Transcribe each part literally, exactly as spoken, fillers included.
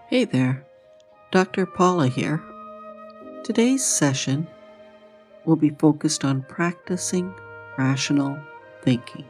Hey there, Doctor Paula here. Today's session will be focused on practicing rational thinking.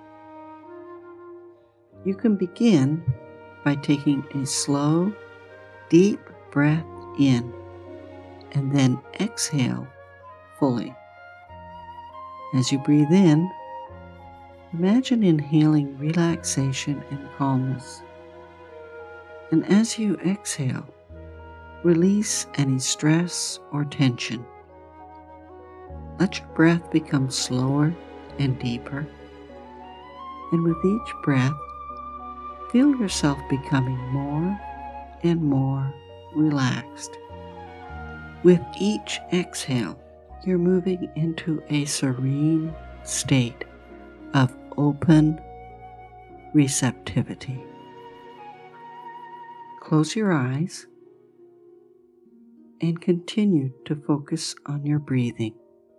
You can begin by taking a slow, deep breath in and then exhale fully. As you breathe in, imagine inhaling relaxation and calmness. And as you exhale, release any stress or tension. Let your breath become slower and deeper. And with each breath, feel yourself becoming more and more relaxed. With each exhale, you're moving into a serene state of open receptivity. Close your eyes and continue to focus on your breathing.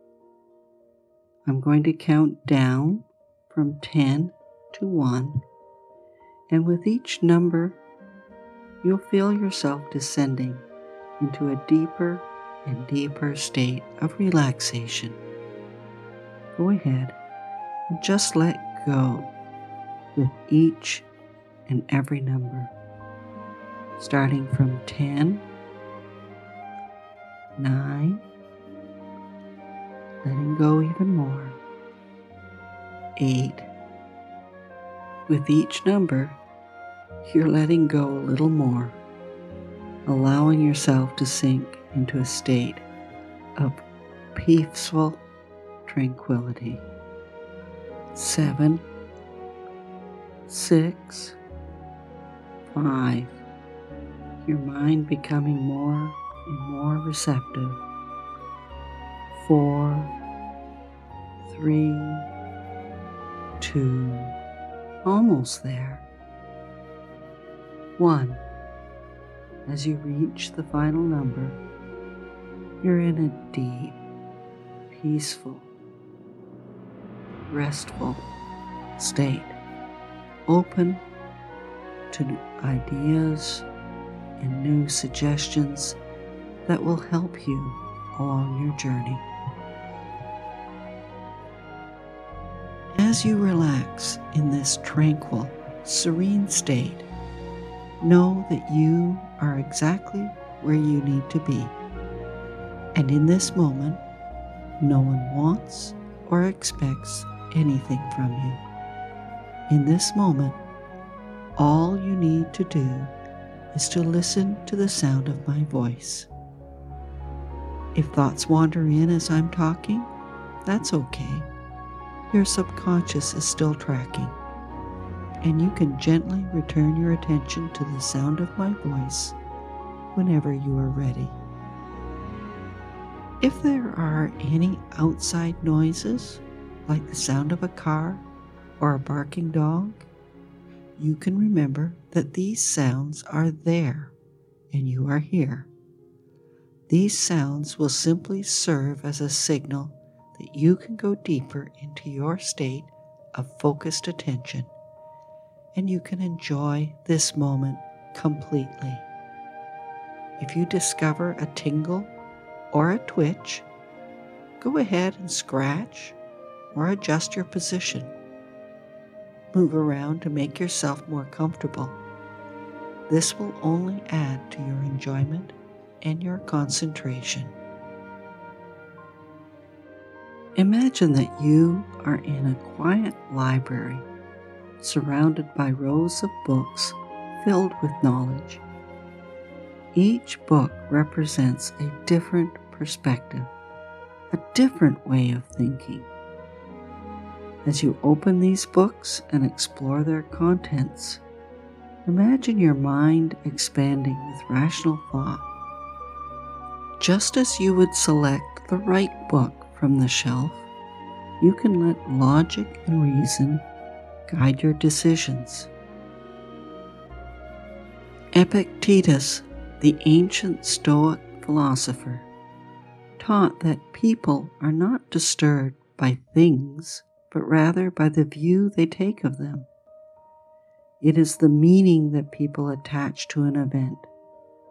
I'm going to count down from ten to one, and with each number, you'll feel yourself descending into a deeper and deeper state of relaxation. Go ahead and just let go with each and every number, starting from ten, nine, letting go even more, eight. With each number, you're letting go a little more, allowing yourself to sink into a state of peaceful tranquility. Seven, six, five. Your mind becoming more and more receptive. Four, three, two, almost there. One. As you reach the final number, you're in a deep, peaceful, restful state, open to ideas and new suggestions that will help you along your journey. As you relax in this tranquil, serene state, know that you are exactly where you need to be. And in this moment, no one wants or expects anything from you. In this moment, all you need to do is to listen to the sound of my voice. If thoughts wander in as I'm talking, that's okay. Your subconscious is still tracking, and you can gently return your attention to the sound of my voice whenever you are ready. If there are any outside noises, like the sound of a car or a barking dog, you can remember that these sounds are there and you are here. These sounds will simply serve as a signal that you can go deeper into your state of focused attention, and you can enjoy this moment completely. If you discover a tingle or a twitch, go ahead and scratch or adjust your position. Move around to make yourself more comfortable. This will only add to your enjoyment and your concentration. Imagine that you are in a quiet library, surrounded by rows of books filled with knowledge. Each book represents a different perspective, a different way of thinking. As you open these books and explore their contents, imagine your mind expanding with rational thought. Just as you would select the right book from the shelf, you can let logic and reason guide your decisions. Epictetus, the ancient Stoic philosopher, taught that people are not disturbed by things, but rather by the view they take of them. It is the meaning that people attach to an event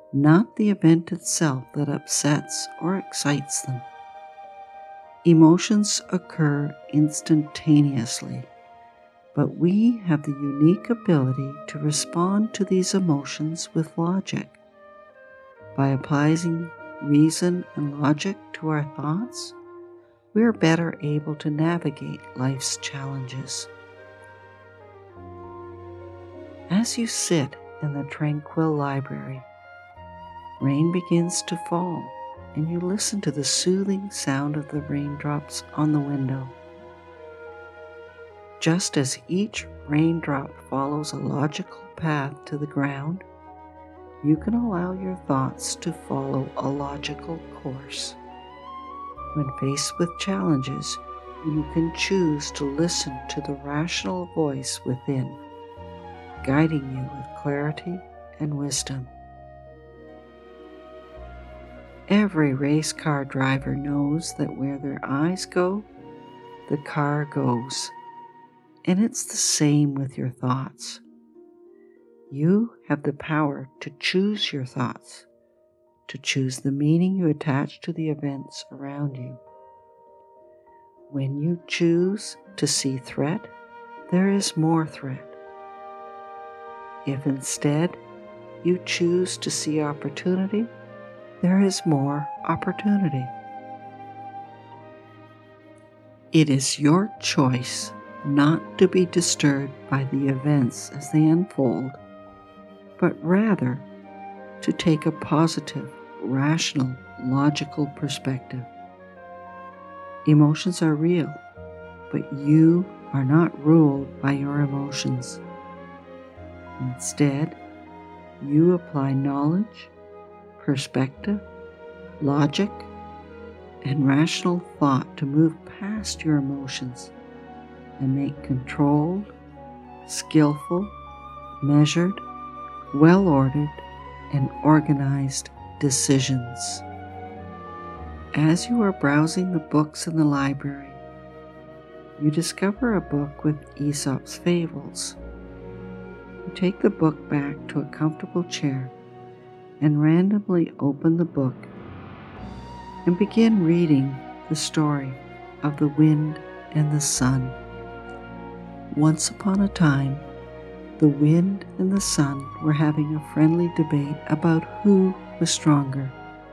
not the event itself that upsets or excites them. Emotions occur instantaneously, but we have the unique ability to respond to these emotions with logic. By applying reason and logic to our thoughts, we are better able to navigate life's challenges. As you sit in the tranquil library, rain begins to fall, and you listen to the soothing sound of the raindrops on the window. Just as each raindrop follows a logical path to the ground, you can allow your thoughts to follow a logical course. When faced with challenges, you can choose to listen to the rational voice within, guiding you with clarity and wisdom. Every race car driver knows that where their eyes go, the car goes. And it's the same with your thoughts. You have the power to choose your thoughts, to choose the meaning you attach to the events around you. When you choose to see threat, there is more threat. If instead you choose to see opportunity, there is more opportunity. It is your choice not to be disturbed by the events as they unfold, but rather to take a positive, rational, logical perspective. Emotions are real, but you are not ruled by your emotions. Instead, you apply knowledge, perspective, logic, and rational thought to move past your emotions and make controlled, skillful, measured, well-ordered, and organized decisions. As you are browsing the books in the library, you discover a book with Aesop's fables. You take the book back to a comfortable chair and randomly open the book and begin reading the story of the wind and the sun. Once upon a time, the wind and the sun were having a friendly debate about who was stronger.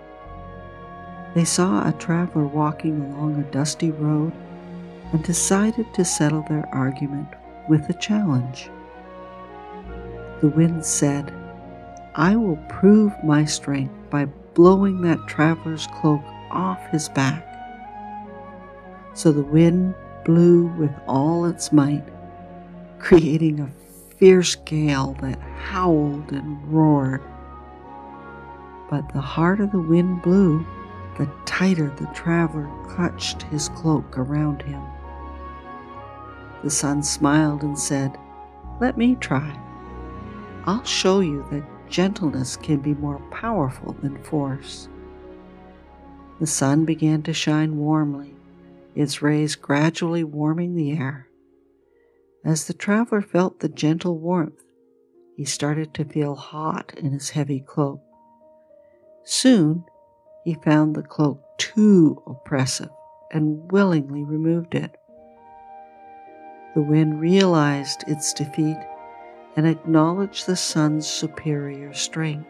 They saw a traveler walking along a dusty road and decided to settle their argument with a challenge. The wind said, "I will prove my strength by blowing that traveler's cloak off his back." So the wind blew with all its might, creating a fierce gale that howled and roared. But the harder the wind blew, the tighter the traveler clutched his cloak around him. The sun smiled and said, "Let me try. I'll show you that gentleness can be more powerful than force." The sun began to shine warmly, its rays gradually warming the air. As the traveler felt the gentle warmth, he started to feel hot in his heavy cloak. Soon, he found the cloak too oppressive and willingly removed it. The wind realized its defeat and acknowledged the sun's superior strength.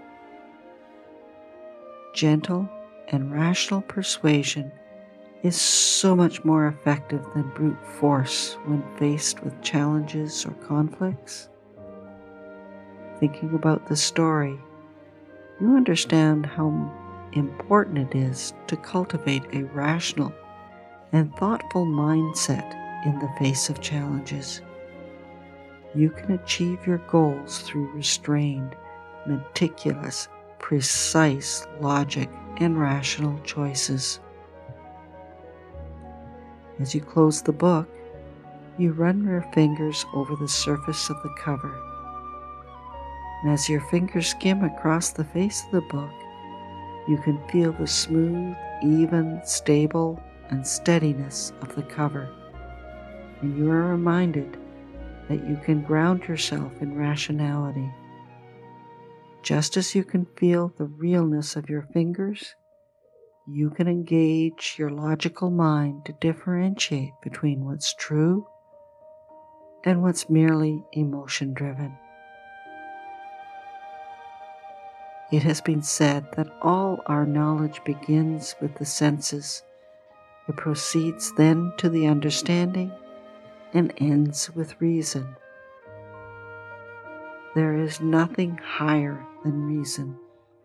Gentle and rational persuasion is so much more effective than brute force when faced with challenges or conflicts. Thinking about the story, you understand how important it is to cultivate a rational and thoughtful mindset in the face of challenges. You can achieve your goals through restrained, meticulous, precise logic and rational choices. As you close the book, you run your fingers over the surface of the cover. And as your fingers skim across the face of the book, you can feel the smooth, even, stable, and steadiness of the cover. And you are reminded that you can ground yourself in rationality. just as you can feel the realness of your fingers, you can engage your logical mind to differentiate between what's true and what's merely emotion-driven. It has been said that all our knowledge begins with the senses. It proceeds then to the understanding and ends with reason. There is nothing higher than reason.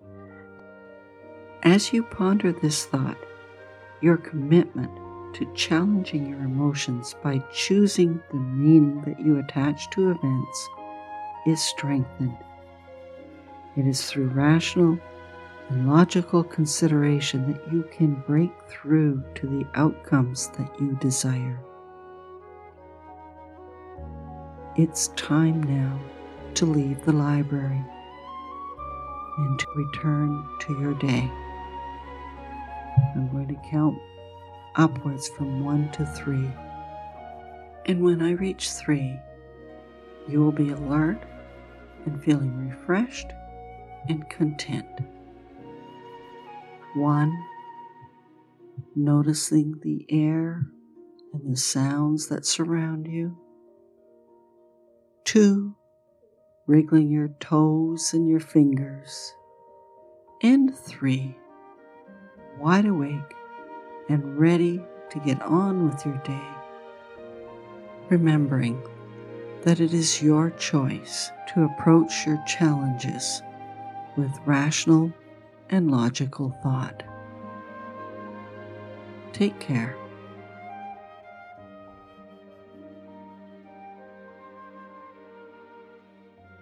As you ponder this thought, your commitment to challenging your emotions by choosing the meaning that you attach to events is strengthened. It is through rational and logical consideration that you can break through to the outcomes that you desire. It's time now to leave the library and to return to your day. I'm going to count upwards from one to three. And when I reach three, you will be alert and feeling refreshed and content. One, noticing the air and the sounds that surround you. Two, wriggling your toes and your fingers. And three, wide awake and ready to get on with your day, remembering that it is your choice to approach your challenges with rational and logical thought. Take care.